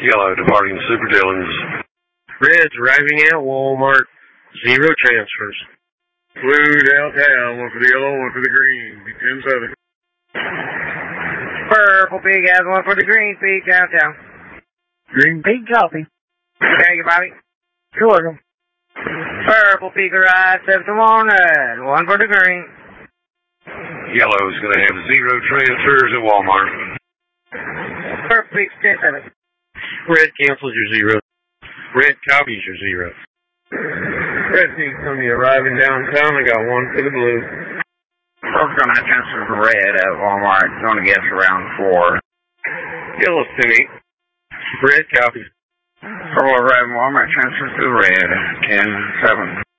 Yellow departing Super Dillons. Red's arriving at Walmart. 0 transfers. Blue downtown. 1 for the yellow, 1 for the green. 10-7. Purple Pig has 1 for the green pig downtown. Green Pig copy. Thank you, Bobby. You're welcome. Purple Pig arrives 7-1 red. 1 for the green. Yellow is going to have 0 transfers at Walmart. Purple Pig's 10-7. Red cancels your 0. Red copies your 0. Red team's going to be arriving downtown. I got 1 for the blue. Purple's going to have transfers to red at Walmart. Going to guess around 4. Yellow's 10-8. Red copies. Purple arriving at Walmart transfers to red. 10-7.